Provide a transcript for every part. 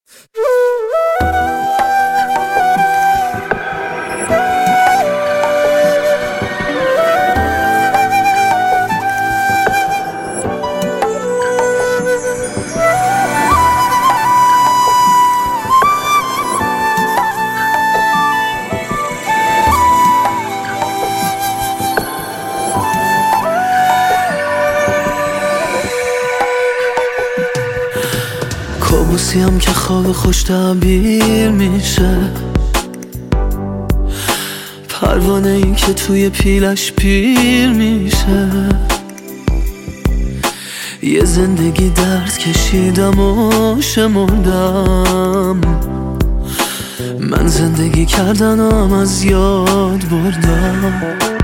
کابوسیم که خواب خوش تعبیر میشه، پروانه ای که توی پیلش پیر میشه. یه زندگی درد کشیدم و شمردم، من زندگی کردنم از یاد بردم.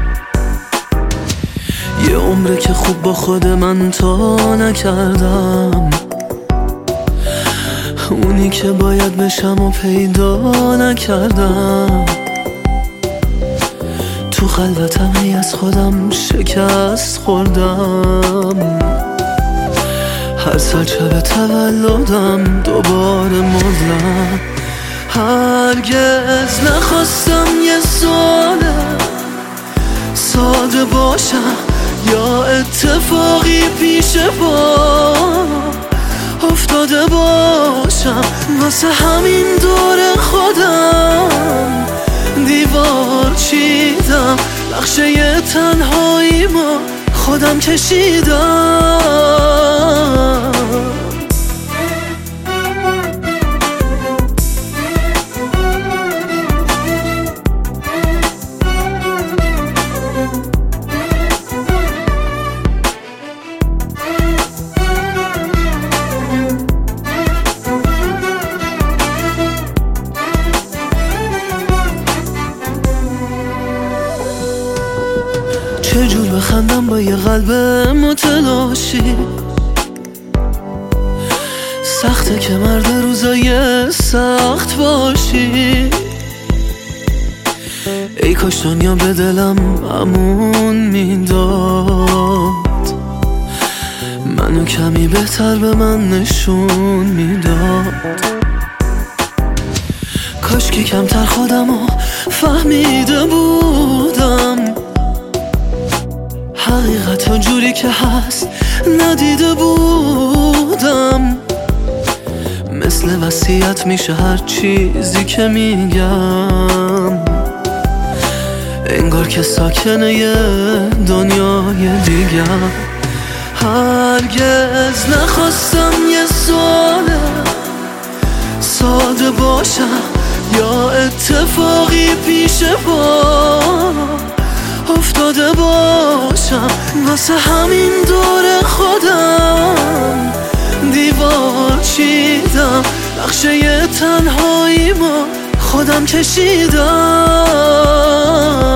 یه عمره که خوب با خود من تا نکردم، اونی که باید بشم و پیدا نکردم. تو خلوتم هی از خودم شکست خوردم، هر سال شب تولدم دوباره مردم. هرگز نخواستم یه ساله ساده باشم یا اتفاقی پیش پا افتاده باشم. واسه همین دور خودم دیوار چیدم، نقشه ی تنهایی ما خودم کشیدم. چجور بخندم با یه قلب متلاشی؟ سخته که مرد روزای سخت باشی. ای کاش دنیا به دلم امون میداد، منو کمی بهتر به من نشون میداد. کاش که کمتر خودمو فهمیده بودم، حقیقت ها جوری که هست ندیده بودم. مثل وصیت میشه هر چیزی که میگم، انگار که ساکنه یه دنیای دیگم. هرگز نخواستم یه ساله ساده باشم یا اتفاقی پیش پا افتاده باشم. واسه همین دور خودم دیوار چیدم، نقشه ی تنهایی ما خودم کشیدم.